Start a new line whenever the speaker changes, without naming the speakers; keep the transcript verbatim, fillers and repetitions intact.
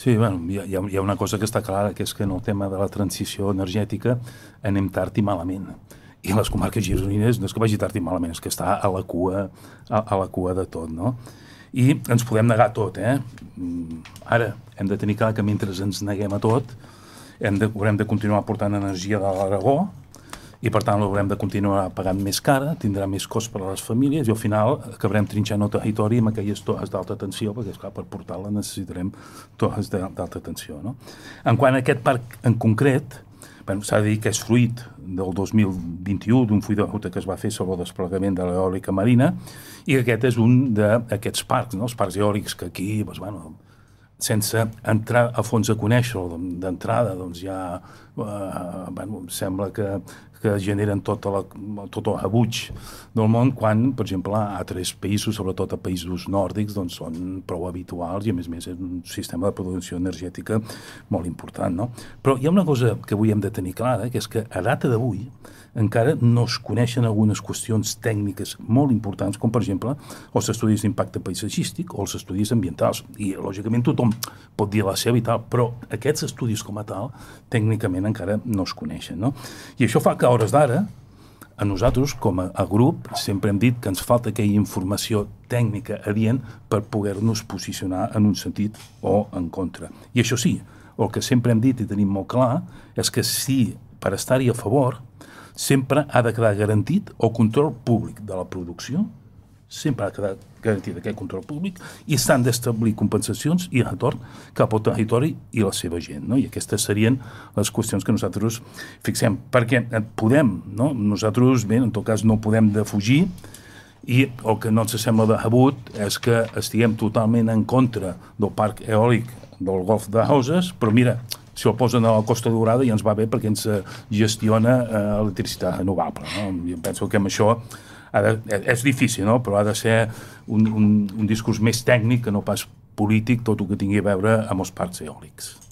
Sí, bueno, hi ha, hi ha una cosa que està clara, que és que en el tema de la transició energètica anem tard i malament. I les comarques gironines no és que vagi tard i malament, és que està a la cua, a, a la cua de tot, no? I ens podem negar tot, eh? Ara, hem de tenir clar que mentre ens neguem a tot, hem de, haurem de continuar portant energia de l'Aragó, i per tant l'haurem de continuar pagant més cara, tindrà més cost per a les famílies i al final acabarem trinxant el territori amb aquelles torres d'alta tensió, perquè esclar, per portar-la necessitarem torres d'alta tensió, no? En quant a aquest parc en concret, bueno, s'ha de dir que és fruit del dos mil vint-i-u, d'un full de ruta que es va fer sobre el desplegament de l'eòlica marina, i aquest és un d'aquests parcs, no? Els parcs eòlics que aquí, doncs, bueno, sense entrar a fons a conèixer-lo d'entrada, doncs ja eh, bueno, sembla que, que generen tot, la, tot el rebuig del món, quan, per exemple, a altres països, sobretot a països nòrdics, doncs són prou habituals i, a més a més, és un sistema de producció energètica molt important, no? Però hi ha una cosa que avui hem de tenir clara, que és que a data d'avui encara no es coneixen algunes qüestions tècniques molt importants, com, per exemple, els estudis d'impacte paisatgístic o els estudis ambientals. I, lògicament, tothom pot dir la seva i tal, però aquests estudis com a tal, tècnicament encara no es coneixen, no? I això fa que, a hores d'ara, a nosaltres, com a, a grup, sempre hem dit que ens falta aquella informació tècnica adient per poder-nos posicionar en un sentit o en contra. I això sí, el que sempre hem dit i tenim molt clar és que sí, per estar-hi a favor, sempre ha de quedar garantit el control públic de la producció, sempre ha de quedar garantit aquest control públic, i s'han d'establir compensacions i retorn cap al territori i la seva gent, no? I aquestes serien les qüestions que nosaltres fixem, perquè podem, no? Nosaltres, bé, en tot cas no podem defugir, i el que no ens sembla de rebut és que estiguem totalment en contra del parc eòlic del Golf de Roses, però mira, si el posen a la Costa Daurada ja ens va bé perquè ens gestiona eh, electricitat renovable, no? Jo penso que amb això ha de, és difícil, no? Però ha de ser un, un, un discurs més tècnic que no pas polític, tot el que tingui a veure amb els parcs eòlics.